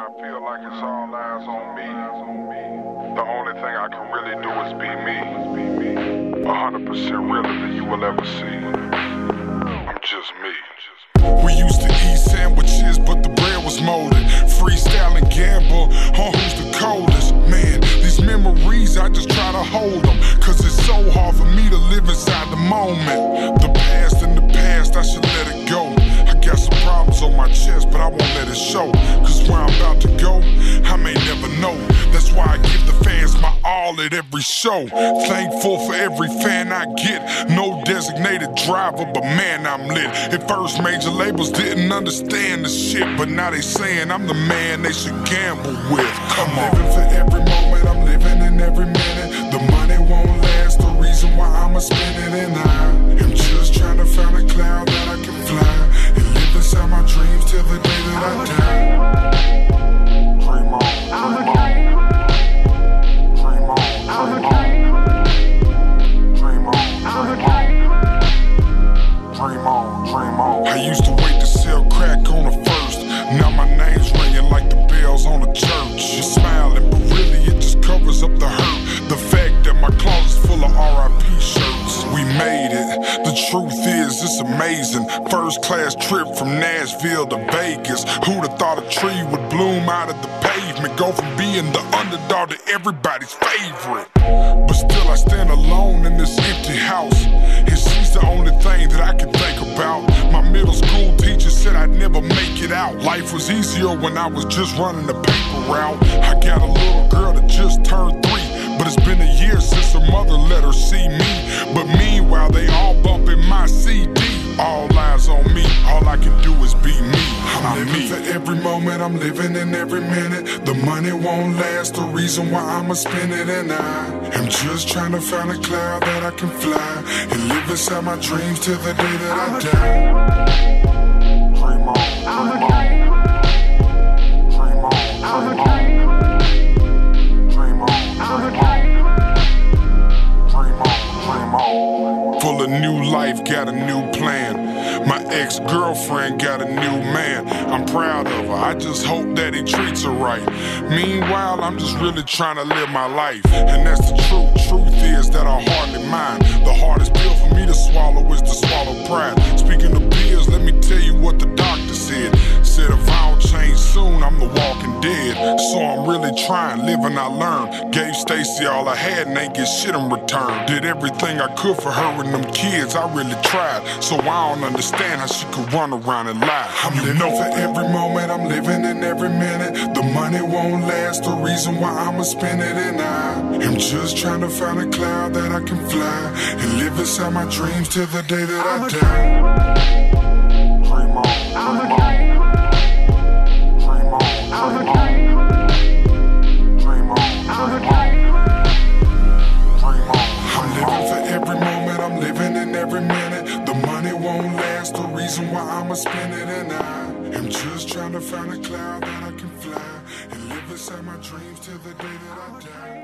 I feel like it's all eyes on me. The only thing I can really do is be me. 100% realer than you will ever see. I'm just me. We used to eat sandwiches, but the bread was molded. Freestyle and gamble on who's the coldest. Man, these memories, I just try to hold them, cause it's so hard for me to live inside the moment. The past in the past, I should let it go. I got some problems on my chest, but I won't let it show, cause where I'm about to go, I may never know. That's why I give the fans my all at every show. Thankful for every fan I get. No designated driver, but man, I'm lit. At first, major labels didn't understand the shit, but now they saying I'm the man they should gamble with. Come on. I'm living for every moment, I'm living in every minute. The money won't last, the reason why I'ma spend it, and I am just trying to find a cloud that I can fly and live inside my dreams till the day that I die. Dream on, dream on. Dream on, dream on. Dream on, dream on. Dream on, dream on. I used to wait to sell crack on the first. Now my name's ringing like the bells on a church. You're smiling, but really it just covers up the hurt. The fact that my closet's full of RIP shirts. We made it. The truth is, it's amazing. First class trip from Nashville to Vegas. Who'd have thought a tree would bloom out of the pavement? Go from being the underdog to everybody's favorite. But still I stand alone in this empty house, and she's the only thing that I can think about. My middle school teacher said I'd never make it out. Life was easier when I was just running the paper route. I got a little girl that just turned 3, but it's been a year since her mother let her see me. But meanwhile, they all bumping my CD. All eyes on me, all I can do is be me. I'm living for every moment, I'm living in every minute. The money won't last, the reason why I'ma spend it, and I am just trying to find a cloud that I can fly and live inside my dreams till the day that I die. Dream on, dream on. Dream on, dream on. Dream on, dream on. Dream on, dream on. Full of new life, got a new plan. My ex-girlfriend got a new man. I'm proud of her, I just hope that he treats her right. Meanwhile, I'm just really trying to live my life, and that's the truth. Truth is that I hardly mind. The hardest pill for me to swallow is to swallow pride. Speaking of pills, let me tell you what the doctor said. Said if I don't change soon, I'm the walking dead. So I'm really trying, live and I learn. Gave Stacy all I had and ain't get shit in return. Did everything I could for her and them kids, I really tried. So I don't understand how she could run around and lie. I'm living for every moment, I'm living in every minute. The money won't last, the reason why I'ma spend it, and I am just trying to find a cloud that I can fly and live inside my dreams till the day that I die. Dream on, dream on. Dream on, dream on. Dream on, dream on. Dream on. I'm living for every moment, I'm living in every minute. The money won't last, the reason why I'ma spend it, and I am just trying to find a cloud that I can fly and live inside my dreams till the day that I die.